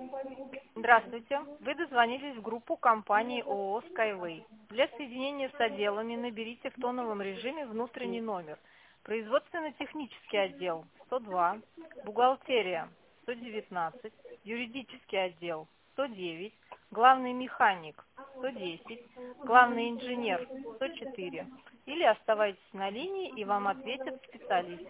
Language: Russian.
Здравствуйте. Вы дозвонились в группу компании ООО Skyway. Для соединения с отделами наберите в тоновом режиме внутренний номер. Производственно-технический отдел 102, бухгалтерия 119, юридический отдел 109, главный механик 110, главный инженер 104. Или оставайтесь на линии, и вам ответит специалист.